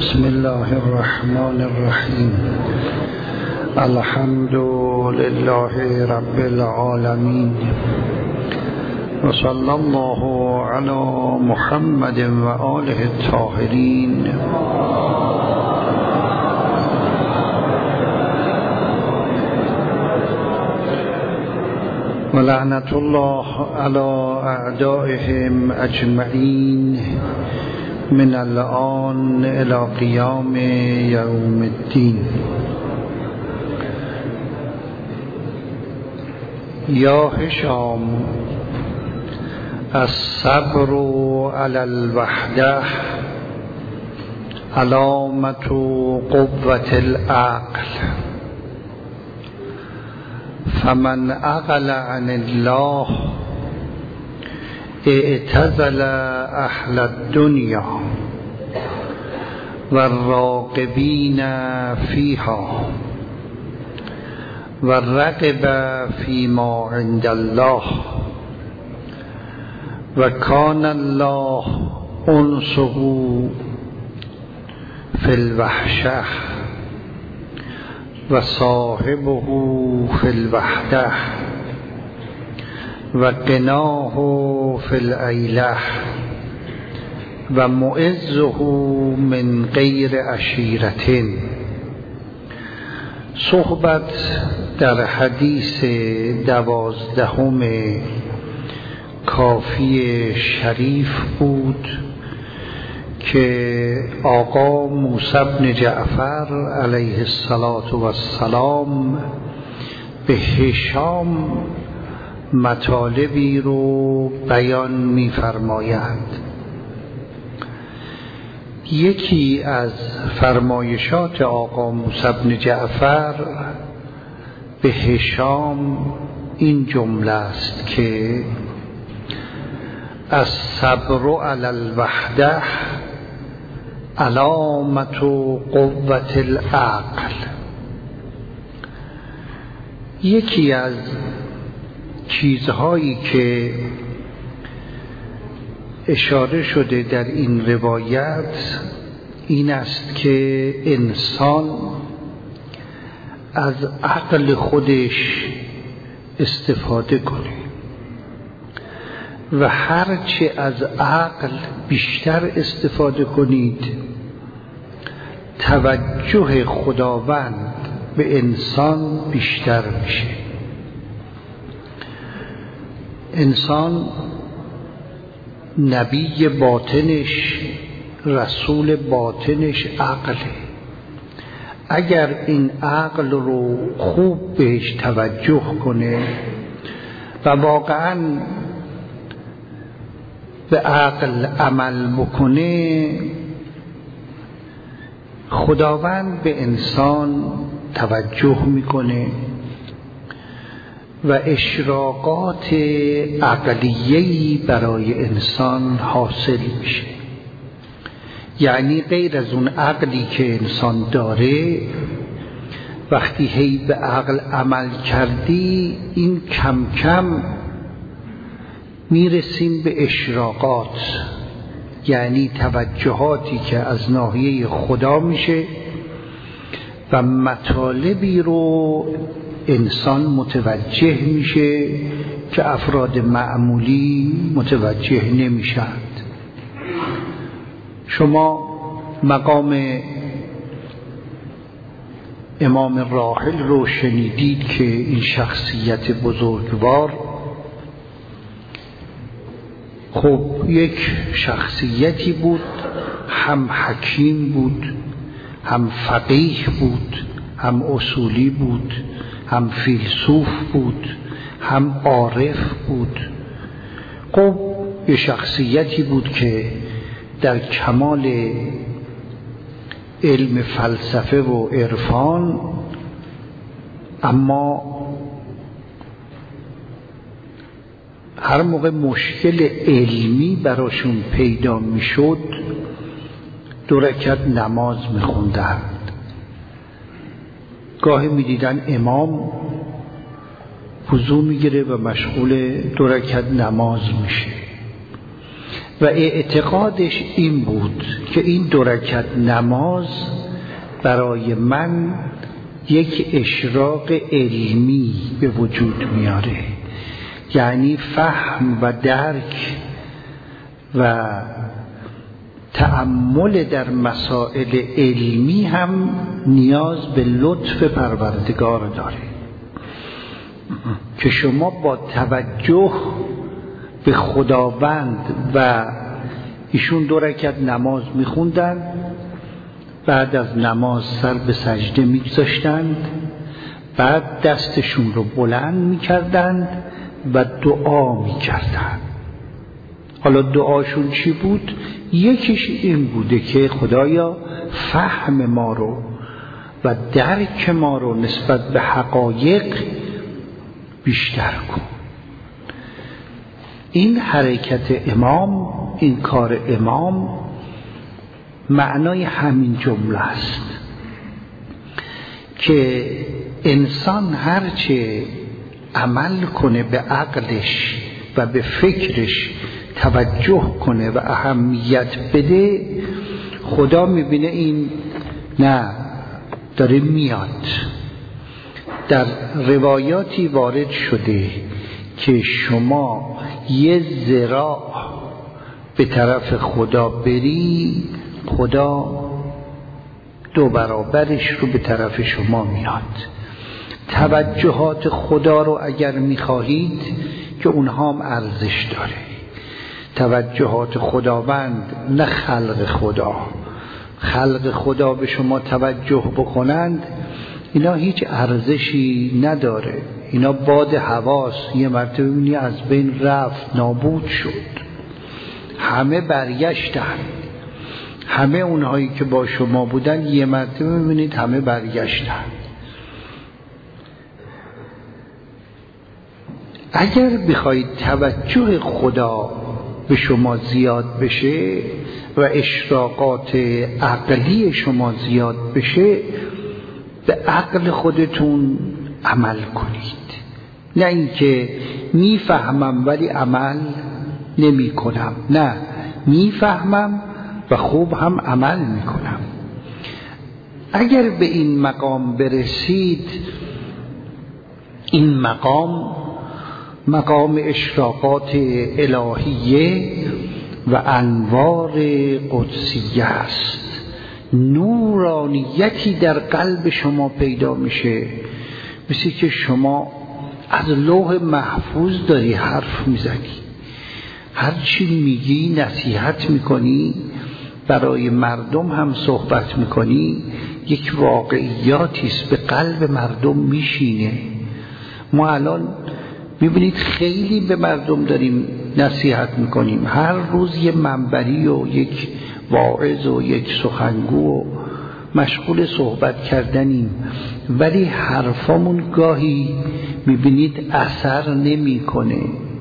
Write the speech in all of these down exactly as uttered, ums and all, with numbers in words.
بسم الله الرحمن الرحیم. الحمد لله رب العالمین و صلی الله علی محمد و آله الطاهرین. و لعنت الله علی اعدائهم اجمعین من الآن الى قیام یوم الدین. یا هشام الصبر علی الوحده علامة قوة العقل، فمن عقل عن الله اعتزل اهل الدنیا والراغبین فیها والرغب فیما عند الله، وکان الله انسه فی الوحشه و صاحبه فی الوحده و قناه فی العیله و معزه من غیر عشیرة. صحبت در حدیث دوازدهم کافی شریف بود که آقا موسی بن جعفر علیه السلام به هشام مطالبی رو بیان می فرمایند. یکی از فرمایشات آقا موسی بن جعفر به هشام این جمله است که الصبر علی الوحده علامة قوة العقل. یکی از چیزهایی که اشاره شده در این روایت این است که انسان از عقل خودش استفاده کنه و هرچه از عقل بیشتر استفاده کنید توجه خداوند به انسان بیشتر میشه. انسان نبی باطنش، رسول باطنش عقله. اگر این عقل رو خوب بهش توجه کنه و واقعاً به عقل عمل بکنه، خداوند به انسان توجه میکنه و اشراقات عقلیه‌ای برای انسان حاصل میشه. یعنی غیر از اون عقلی که انسان داره، وقتی هی به عقل عمل کردی این کم کم میرسیم به اشراقات، یعنی توجهاتی که از ناحیه خدا میشه و مطالبی رو انسان متوجه میشه که افراد معمولی متوجه نمیشند. شما مقام امام راحل رو شنیدید که این شخصیت بزرگوار خب یک شخصیتی بود، هم حکیم بود، هم فقیه بود، هم اصولی بود، هم فیلسوف بود، هم عارف بود. خب یک شخصیتی بود که در کمال علم فلسفه و عرفان، اما هر موقع مشکل علمی براشون پیدا میشد دو رکعت نماز میخوندند. گاهی میدیدن امام وضو میگیره و مشغول دو رکعت نماز میشه. و اعتقادش این بود که این دو رکعت نماز برای من یک اشراق علمی به وجود میاره، یعنی فهم و درک و تأمل در مسائل علمی هم نیاز به لطف پروردگار داره که شما با توجه به خداوند و ایشون دو رکعت نماز میخوندن، بعد از نماز سر به سجده میگذاشتند، بعد دستشون رو بلند میکردند و دعا میکردند. حالا دعاشون چی بود؟ یکیش این بوده که خدایا فهم ما رو و درک ما رو نسبت به حقایق بیشتر کن. این حرکت امام، این کار امام معنای همین جمله است که انسان هرچه عمل کنه به عقلش و به فکرش توجه کنه و اهمیت بده، خدا میبینه این نه داره میاد. در روایاتی وارد شده که شما یه ذراع به طرف خدا بری، خدا دو برابرش رو به طرف شما میاد. توجهات خدا رو اگر میخواهید که اونها هم ارزش داره، توجهات خداوند نه خلق خدا. خلق خدا به شما توجه بکنند اینا هیچ ارزشی نداره، اینا باد هواست، یه مرتبه می‌بینی از بین رفت، نابود شد، همه برگشتن. همه اونهایی که با شما بودن یه مرتبه می‌بینید همه برگشتن. اگر بخواید توجه خدا به شما زیاد بشه و اشراقات عقلی شما زیاد بشه، به عقل خودتون عمل کنید، نه اینکه میفهمم ولی عمل نمی کنم، نه میفهمم و خوب هم عمل میکنم. اگر به این مقام برسید، این مقام مقام اشراقات الهیه و انوار قدسیه است. نورانیتی در قلب شما پیدا میشه، مثل که شما از لوح محفوظ داری حرف میزنی، هر چی میگی نصیحت میکنی، برای مردم هم صحبت میکنی، یک واقعیاتی است به قلب مردم میشینه. ما الان میبینید خیلی به مردم داریم نصیحت میکنیم، هر روز یه منبری و یک واعظ و یک سخنگو و مشغول صحبت کردنیم، ولی حرفامون گاهی میبینید اثر نمیکنه.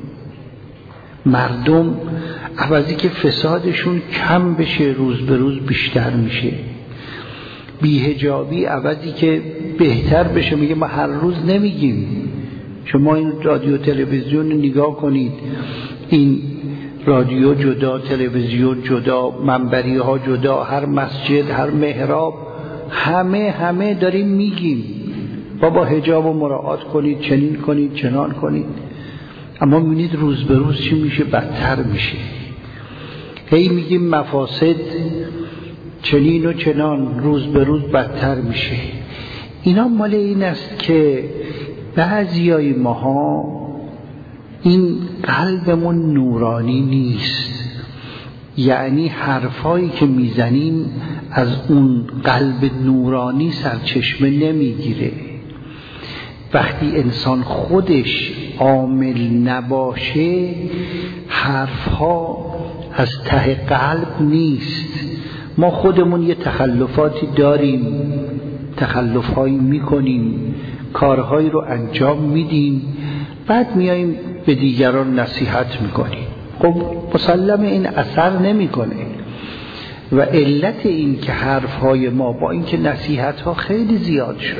مردم عوضی که فسادشون کم بشه روز به روز بیشتر میشه، بی‌حجابی عوضی که بهتر بشه میگه ما هر روز نمیگیم. شما این رادیو تلویزیون نگاه کنید، این رادیو جدا، تلویزیون جدا، منبری ها جدا، هر مسجد، هر محراب، همه همه داریم میگیم بابا حجاب رو مراعات کنید، چنین کنید، چنان کنید، اما میبینید روز به روز چی میشه؟ بدتر میشه. هی میگیم مفاسد چنین و چنان، روز به روز بدتر میشه. اینا مال این است که بعضیای ماها این قلبمون نورانی نیست، یعنی حرفایی که میزنیم از اون قلب نورانی سرچشمه نمیگیره. وقتی انسان خودش عامل نباشه، حرفها از ته قلب نیست. ما خودمون یه تخلفاتی داریم، تخلفهایی میکنیم، کارهایی رو انجام میدیم، بعد میاییم به دیگران نصیحت میکنیم. خب مسلم این اثر نمیکنه و علت این که حرفهای ما با این که نصیحتها خیلی زیاد شده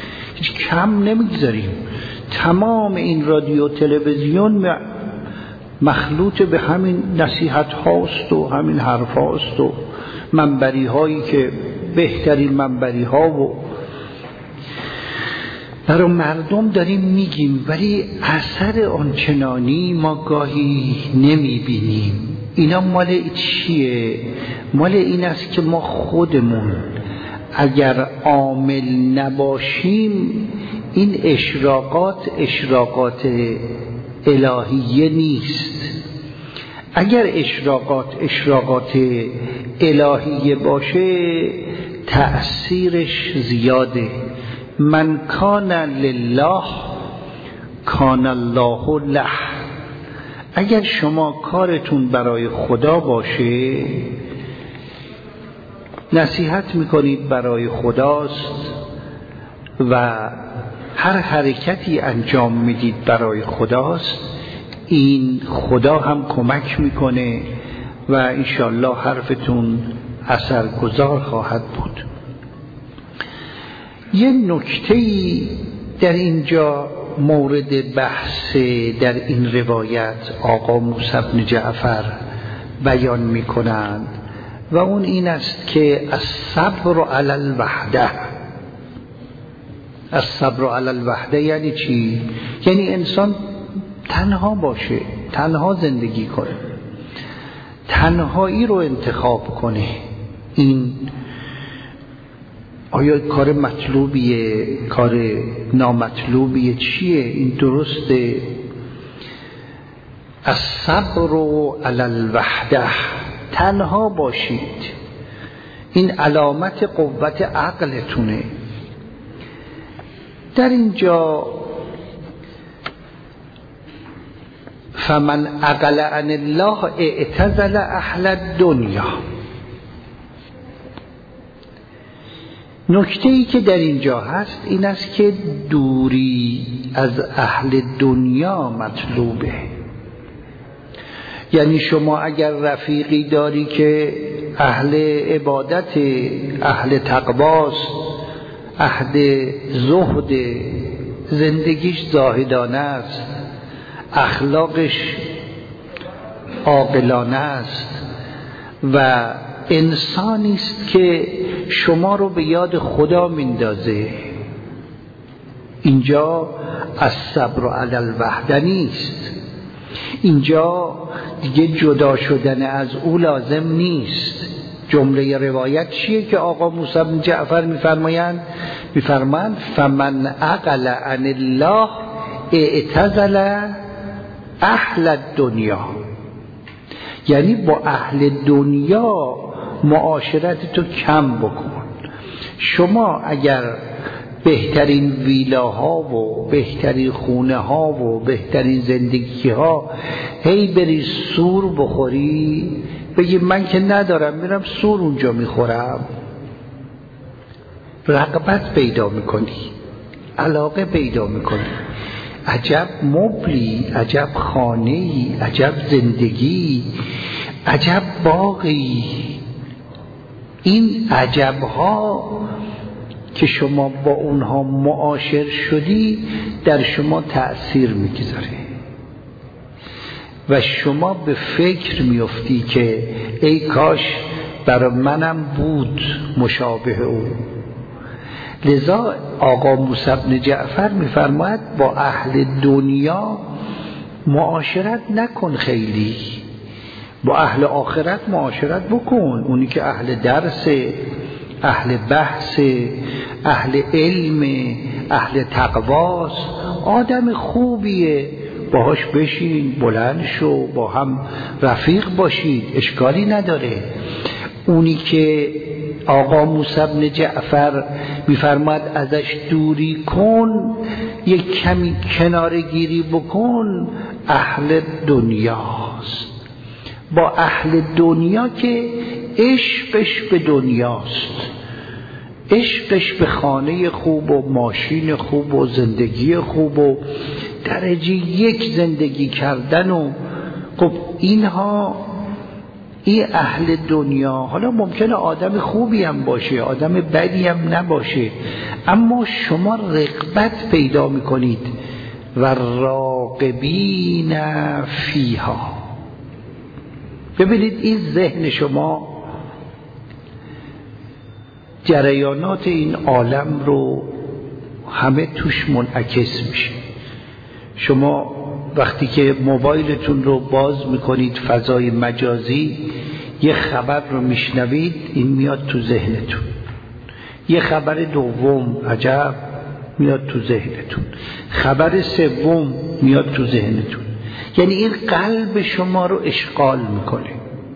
هیچ کم نمیگذاریم. تمام این رادیو تلویزیون مخلوط به همین نصیحت هاست و همین حرف هاست و منبری هایی که بهترین منبری ها و برای مردم داریم میگیم، ولی اثر آنچنانی ما گاهی نمی بینیم. اینا مال چیه؟ مال این است که ما خودمون اگر عامل نباشیم این اشراقات اشراقات الهیه نیست. اگر اشراقات اشراقات الهیه باشه تأثیرش زیاده. من کان لله کان الله له. اگر شما کارتون برای خدا باشه، نصیحت میکنید برای خداست و هر حرکتی انجام میدید برای خداست، این خدا هم کمک میکنه و انشالله حرفتون اثرگذار خواهد بود. یه نکته‌ای در اینجا مورد بحث در این روایت آقا موسی بن جعفر بیان میکنند و اون این است که الصبر علی الوحده. الصبر علی الوحده یعنی چی؟ یعنی انسان تنها باشه، تنها زندگی کنه، تنهایی رو انتخاب کنه. این آیا کار مطلوبیه، کار نامطلوبیه، چیه؟ این درسته. الصبر علی الوحده، تنها باشید، این علامت قوت عقلتونه. در اینجا فمن عقل عن الله اعتزل اهل الدنیا. نکته‌ای که در اینجا هست این است که دوری از اهل دنیا مطلوبه. یعنی شما اگر رفیقی داری که اهل عبادت، اهل تقواست، اهل زهد، زندگیش زاهدانه است، اخلاقش عاقلانه است و انسانی است که شما رو به یاد خدا میندازه، اینجا الصبر علی الوحده نیست. اینجا دیگه جدا شدن از او لازم نیست. جمله روایت چیه که آقا موسی بن جعفر میفرمایند؟ میفرمایند فمن عقل عن الله اعتزل اهل الدنیا. یعنی با اهل دنیا معاشرت تو کم بکن. شما اگر بهترین ویلاها و بهترین خونه ها و بهترین زندگی ها هی بری سور بخوری، بگی من که ندارم میرم سور اونجا میخورم، رغبت پیدا میکنی، علاقه پیدا میکنی. عجب مبلی، عجب خانه‌ای، عجب زندگی، عجب باغی. این عجبها که شما با اونها معاشر شدی در شما تأثیر میگذاره و شما به فکر میفتی که ای کاش برای منم بود مشابه او. لذا آقا موسی بن جعفر میفرماید با اهل دنیا معاشرت نکن، خیلی با اهل آخرت معاشرت بکن. اونی که اهل درس، اهل بحث، اهل علم، اهل تقواست، آدم خوبیه، باهاش بشین، بلند شو، با هم رفیق باشید، اشکالی نداره. اونی که آقا موسی بن جعفر میفرماد ازش دوری کن، یک کمی کناره گیری بکن، اهل دنیاست. با اهل دنیا که عشقش به دنیاست، عشقش به خانه خوب و ماشین خوب و زندگی خوب و درجه یک زندگی کردن و خب اینها، این اهل دنیا. حالا ممکنه آدم خوبی هم باشه، آدم بدی هم نباشه، اما شما رغبت پیدا میکنید و راغبین فیها. ببینید این ذهن شما جریانات این عالم رو همه توش منعکس میشه. شما وقتی که موبایلتون رو باز میکنید فضای مجازی، یه خبر رو میشنوید، این میاد تو ذهنتون. یه خبر دوم عجب میاد تو ذهنتون، خبر سوم میاد تو ذهنتون. یعنی این قلب شما رو اشغال میکنه.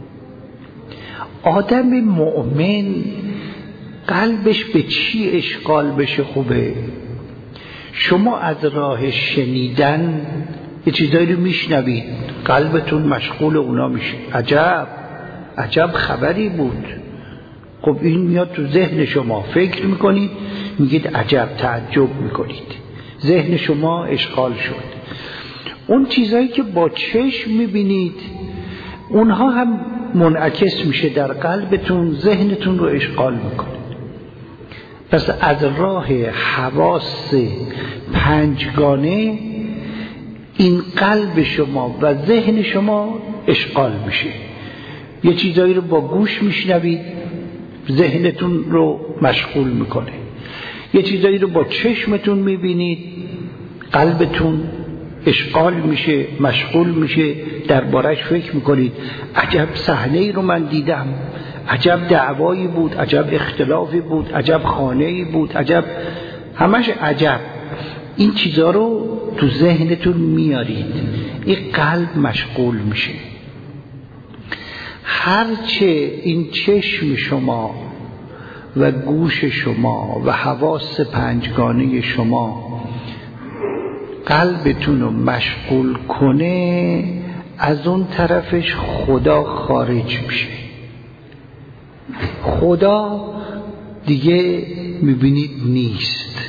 آدم مؤمن قلبش به چی اشغال بشه خوبه؟ شما از راه شنیدن یه چیزایی رو میشنوید، قلبتون مشغول اونا میشه. عجب عجب خبری بود. خب این میاد تو ذهن شما، فکر میکنید، میگید عجب، تعجب میکنید، ذهن شما اشغال شد. اون چیزایی که با چشم میبینید اونها هم منعکس میشه در قلبتون، ذهنتون رو اشغال میکنه. پس از راه حواس پنجگانه این قلب شما و ذهن شما اشغال میشه. یه چیزایی رو با گوش میشنوید، ذهنتون رو مشغول میکنه. یه چیزایی رو با چشمتون میبینید، قلبتون اشغال میشه، مشغول میشه، دربارش فکر میکنید. عجب صحنه‌ای رو من دیدم، عجب دعوایی بود، عجب اختلافی بود، عجب خانه‌ای بود، عجب، همش عجب. این چیزا رو تو ذهنتون میارید، این قلب مشغول میشه. هرچه این چشم شما و گوش شما و حواس پنجگانه شما قلبتون رو مشغول کنه، از اون طرفش خدا خارج میشه. خدا دیگه میبینید نیست.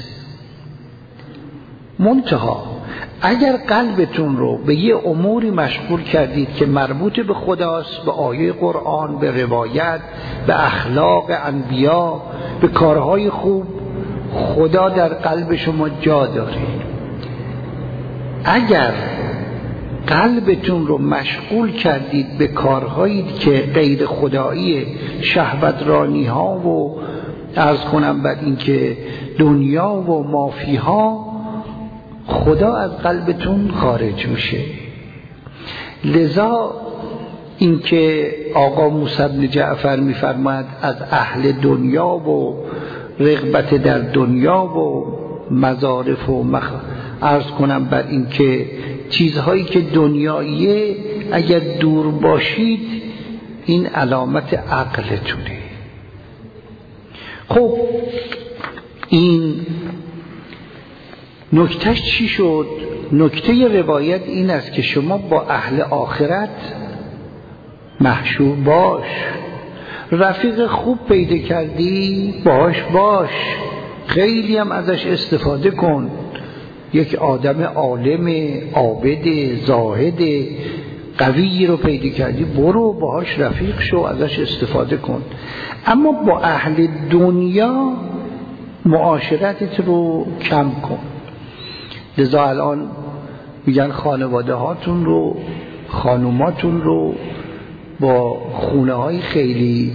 منتها اگر قلبتون رو به یه اموری مشغول کردید که مربوط به خداست، به آیه قرآن، به روایت، به اخلاق انبیا، به کارهای خوب، خدا در قلب شما جا داره. اگر قلبتون رو مشغول کردید به کارهایی که غیر خدایی، شهوترانی ها و عرض کنم بر این که دنیا و مافی ها، خدا از قلبتون خارج میشه. لذا اینکه آقا موسی بن جعفر میفرماید از اهل دنیا و رغبت در دنیا و مظارف و مخ... عرض کنم بر این که چیزهایی که دنیاییه اگر دور باشید، این علامت عقلتونه. خب این نکتهش چی شد؟ نکته روایت این است که شما با اهل آخرت محشور باش. رفیق خوب پیدا کردی، باش باش، خیلی هم ازش استفاده کن. یک آدم عالم، عابد، زاهد، قوی رو پیدا کردی، برو باهاش رفیق شو، ازش استفاده کن. اما با اهل دنیا معاشرتت رو کم کن. لذا الان میگن خانواده هاتون رو، خانوماتون رو با خونه های خیلی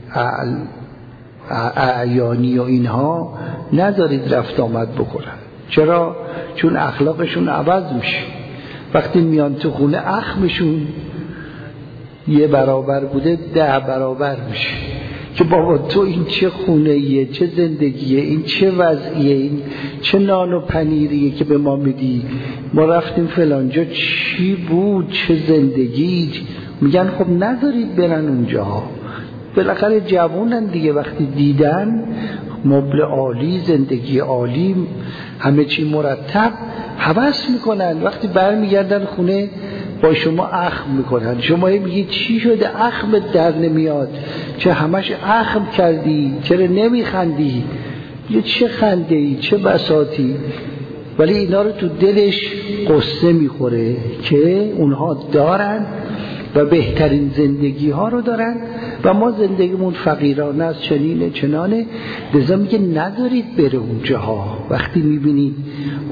اعیانی و اینها نذارید رفت آمد بکنن. چرا؟ چون اخلاقشون عوض میشه. وقتی میان تو خونه اخمشون یه برابر بوده ده برابر میشه که بابا تو این چه خونه‌ایه، چه زندگیه، این چه وضعیه، این چه نان و پنیریه که به ما میدی، ما رفتیم فلانجا چی بود، چه زندگی. میگن خب نذارید برن اونجا، بالاخره جوونن دیگه، وقتی دیدن مبل عالی، زندگی عالی، همه چی مرتب، هوس میکنن. وقتی برمیگردن خونه با شما اخم میکنن. شما میگید چی شده اخمت در نمیاد، چه همش اخم کردی، چرا نمیخندی؟ یه چه خنده ای، چه بساطی. ولی اینا رو تو دلش قصه میخوره که اونها دارن و بهترین زندگی ها رو دارن و ما زندگیمون فقیرانه است، چنینه چنانه. لذا میگه نذارید بره اونجاها. وقتی میبینید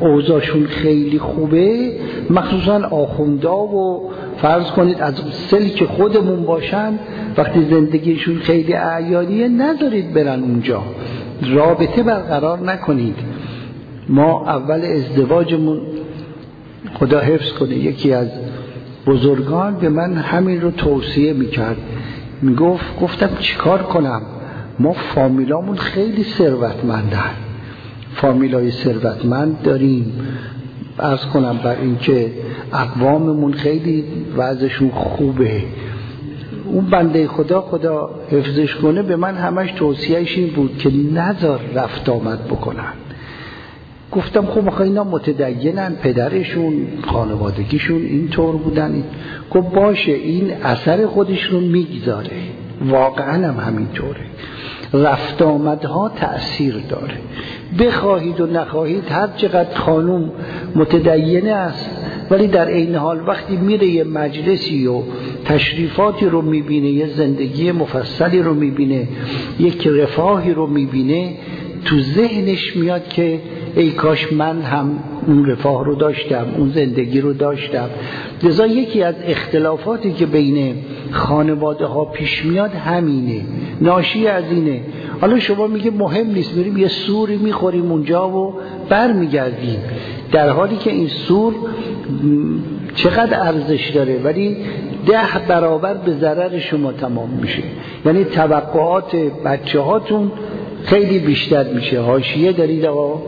اوضاعشون خیلی خوبه، مخصوصا آخوندا و فرض کنید از سلک خودمون باشن، وقتی زندگیشون خیلی اعیانیه نذارید برن اونجا، رابطه برقرار نکنید. ما اول ازدواجمون خدا حفظ کنه یکی از بزرگان به من همین رو توصیه میکرد، میگفت گفتم چیکار کنم؟ ما فامیلامون خیلی ثروتمندن، فامیلای ثروتمند داریم، عرض کنم بر این که اقواممون خیلی وضعشون خوبه. اون بنده خدا خدا حفظش کنه به من همش توصیهش این بود که نذار رفت آمد بکنن. گفتم خب آخه اینا متدینن، پدرشون خانوادگیشون اینطور بودن. گفت باشه این اثر خودش رو میگذاره، واقعا هم همینطوره، رفت آمدها تأثیر داره. بخواهید و نخواهید هر چقدر خانوم متدینه است ولی در این حال وقتی میره یه مجلسی و تشریفاتی رو میبینه، یه زندگی مفصلی رو میبینه، یک رفاهی رو میبینه، تو ذهنش میاد که ای کاش من هم اون رفاه رو داشتم، اون زندگی رو داشتم. لذا یکی از اختلافاتی که بین خانواده ها پیش میاد همینه، ناشی از اینه. حالا شما میگه مهم نیست، میریم یه سوری میخوریم اونجا و بر میگردیم، در حالی که این سور چقدر ارزش داره ولی ده برابر به ضرر شما تمام میشه. یعنی توقعات بچه هاتون خیلی بیشتر میشه. حاشیه دارید آقا؟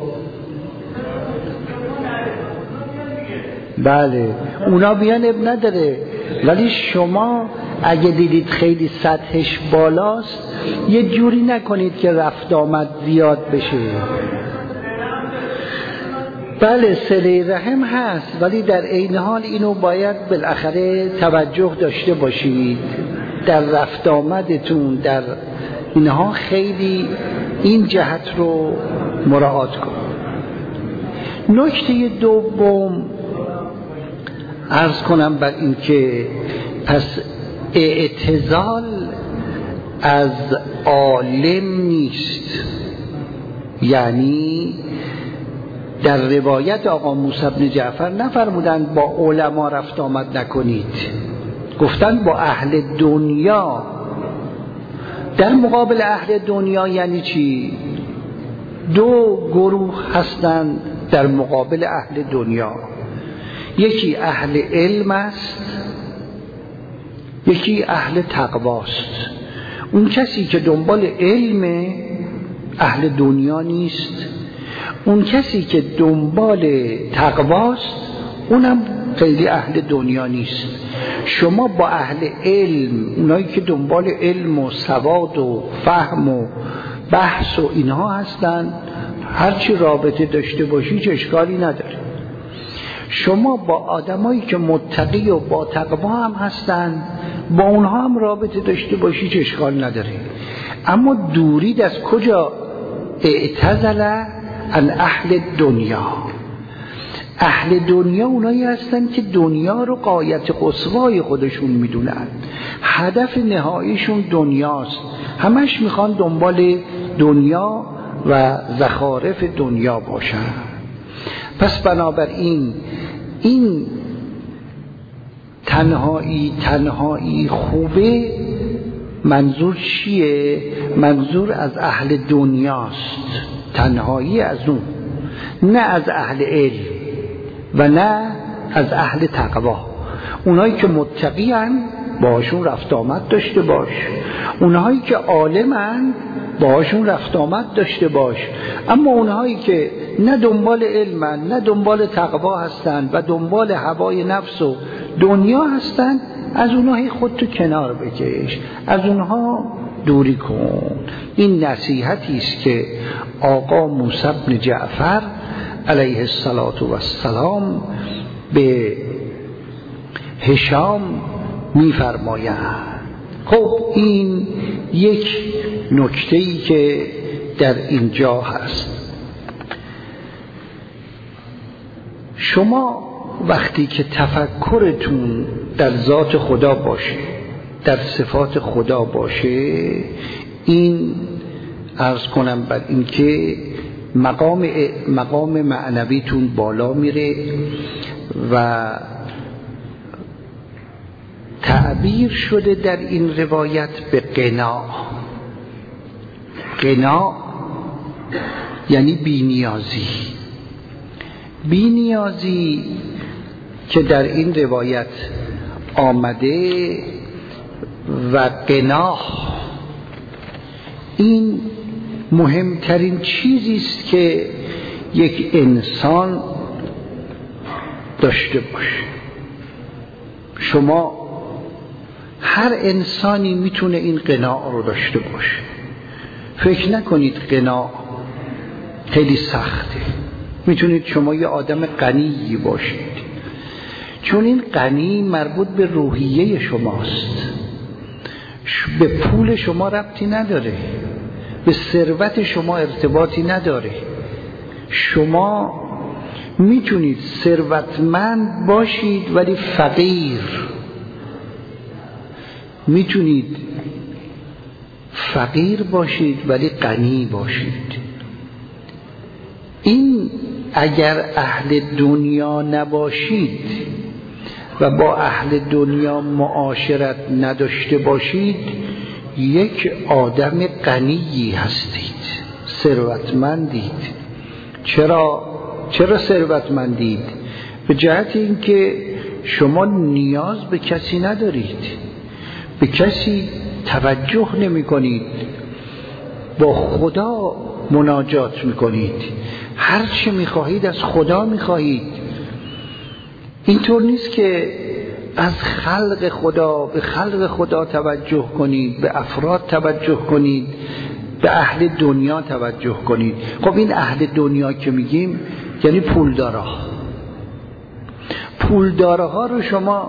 بله اونا بیان اب نداره، ولی شما اگه دیدید خیلی سطحش بالاست یه جوری نکنید که رفت آمد زیاد بشه. بله صله رحم هست ولی در عین حال اینو باید بالاخره توجه داشته باشید در رفت آمدتون، در اینها خیلی این جهت رو مراعات کنید. نکته دوم عرض کنم بر این که پس اعتزال از عالم نیست، یعنی در روایت آقا موسی بن جعفر نفرمودند با علما رفت آمد نکنید، گفتن با اهل دنیا. در مقابل اهل دنیا یعنی چی؟ دو گروه هستند در مقابل اهل دنیا، یکی اهل علم است، یکی اهل تقواست. اون کسی که دنبال علم اهل دنیا نیست، اون کسی که دنبال تقواست اونم خیلی اهل دنیا نیست. شما با اهل علم، اونایی که دنبال علم و سواد و فهم و بحث و اینها هستن، هرچی رابطه داشته باشی چه اشکالی نداره. شما با آدمایی که متقی و با تقوا هم هستن، با اونها هم رابطه داشته باشی چه اشکال نداره. اما دورید از کجا؟ اعتزل عن اهل دنیا. اهل دنیا اونایی هستن که دنیا رو غایت قصوای خودشون میدونن، هدف نهاییشون دنیاست، همش میخوان دنبال دنیا و زخارف دنیا باشن. پس بنابراین این تنهایی تنهایی خوبه. منظور چیه؟ منظور از اهل دنیاست، تنهایی از اون، نه از اهل علم و نه از اهل تقوا. اونایی که متقی‌اند باهاشون رفت آمد داشته باش، اونهایی که عالم‌اند باهاشون رفت آمد داشته باش. اما اونهایی که نه دنبال علمن نه دنبال تقوا هستن و دنبال هوای نفس و دنیا هستن، از اونها خودتو کنار بکش، از اونها دوری کن. این نصیحتی است که آقا موسی بن جعفر علیه السلام به هشام می‌فرمایند. خب این یک نکته‌ای که در اینجا هست. شما وقتی که تفکرتون در ذات خدا باشه، در صفات خدا باشه، این عرض کنم بر این که مقام مقام معنویتون بالا میره و تعبیر شده در این روایت به قناع. قناع یعنی بی‌نیازی. بی‌نیازی که در این روایت آمده و قناع این مهمترین چیزی است که یک انسان داشته باشه. شما هر انسانی میتونه این قناع رو داشته باشه. فکر نکنید قناع خیلی سخته. میتونید شما یه آدم غنی باشید، چون این غنی مربوط به روحیه شماست، به پول شما ربطی نداره، به ثروت شما ارتباطی نداره. شما میتونید ثروتمند باشید ولی فقیر، میتونید فقیر باشید ولی غنی باشید. این اگر اهل دنیا نباشید و با اهل دنیا معاشرت نداشته باشید، یک آدم غنی هستید، ثروتمندید. چرا چرا ثروتمندید؟ به جهت اینکه شما نیاز به کسی ندارید، به کسی توجه نمی کنید، با خدا مناجات می کنید، هر چه می خواهید از خدا می خواهید. اینطور نیست که از خلق خدا به خلق خدا توجه کنید، به افراد توجه کنید، به اهل دنیا توجه کنید. خب این اهل دنیا که میگیم یعنی پولدارا. پولدارها رو شما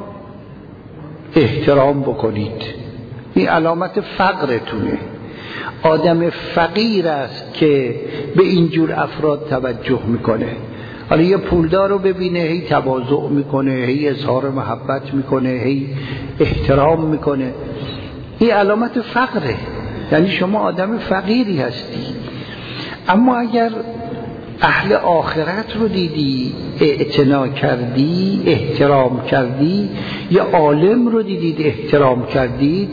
احترام بکنید، این علامت فقرتونه. آدم فقیر است که به اینجور افراد توجه میکنه. حالا یه پولدار رو ببینه هی تواضع میکنه، هی اظهار محبت میکنه، هی احترام میکنه، این علامت فقره، یعنی شما آدم فقیری هستی. اما اگر اهل آخرت رو دیدی، اعتنا کردی، احترام کردی، یا عالم رو دیدید احترام کردید،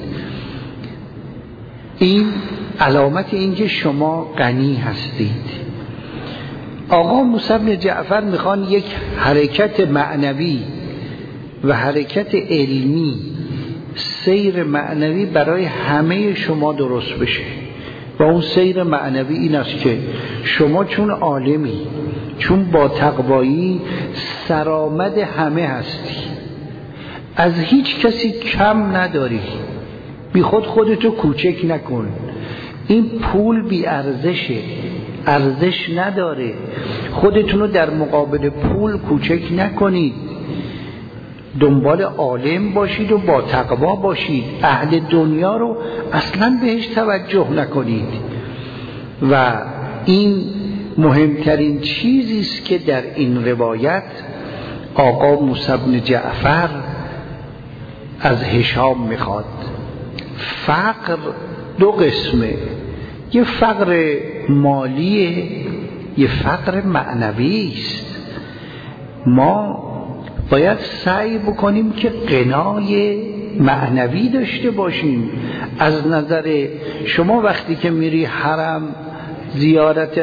این علامت اینکه شما غنی هستید. آقا موسی بن جعفر میخوان یک حرکت معنوی و حرکت علمی، سیر معنوی برای همه شما درست بشه. و اون سیر معنوی این است که شما چون عالمی، چون با تقوایی، سرآمد همه هستی، از هیچ کسی کم نداری، بی خود خودتو کوچک نکن. این پول بی ارزشه، ارزش نداره. خودتونو در مقابل پول کوچک نکنید، دنبال عالم باشید و با تقوا باشید. اهل دنیا رو اصلا بهش توجه نکنید. و این مهمترین چیزی است که در این روایت آقا موسی بن جعفر از هشام میخواد. فقر دو قسمه، یه فقر مالیه، یه فقر معنوی است. ما باید سعی بکنیم که غنای معنوی داشته باشیم. از نظر شما وقتی که میری حرم زیارت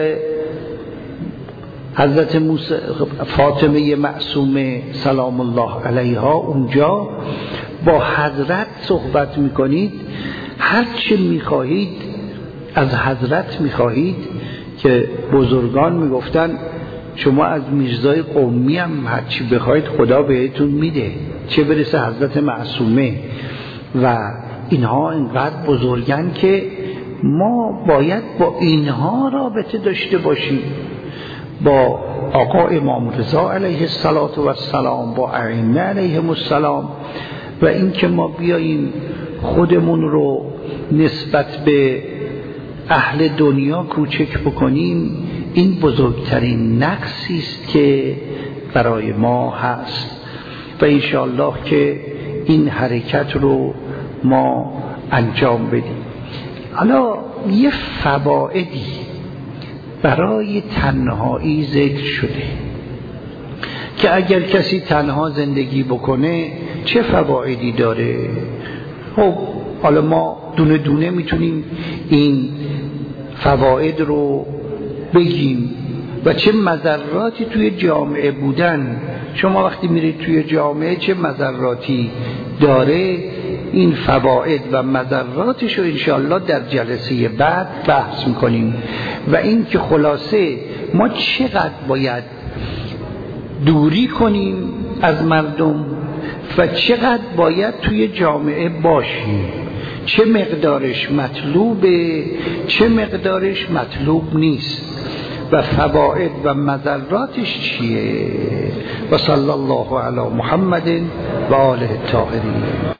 حضرت موسی فاطمه معصومه سلام الله علیها، اونجا با حضرت صحبت میکنید، هر چه میخواهید از حضرت میخواهید، که بزرگان میگفتن شما از میرزای قومی هم هر چی بخواید خدا بهتون میده، چه برسه حضرت معصومه. و اینها اینقدر بزرگن که ما باید با اینها رابطه داشته باشیم، با آقا امام رضا علیه السلام، با ائمه علیهم السلام. و این که ما بیاییم خودمون رو نسبت به اهل دنیا کوچک بکنیم، این بزرگترین نقصی است که برای ما هست. و انشاءالله که این حرکت رو ما انجام بدیم. حالا یه فوائدی برای تنهایی ذکر شده که اگر کسی تنها زندگی بکنه چه فوایدی داره. خب حالا ما دونه دونه میتونیم این فواید رو بگیم و چه مضراتی توی جامعه بودن. شما وقتی میرید توی جامعه چه مضراتی داره، این فواید و مضراتش رو انشاءالله در جلسه بعد بحث میکنیم. و این که خلاصه ما چقدر باید دوری کنیم از مردم و چقدر باید توی جامعه باشیم، چه مقدارش مطلوبه چه مقدارش مطلوب نیست و فواید و مضراتش چیه. و صلی الله علی محمد و آله الطاهرین.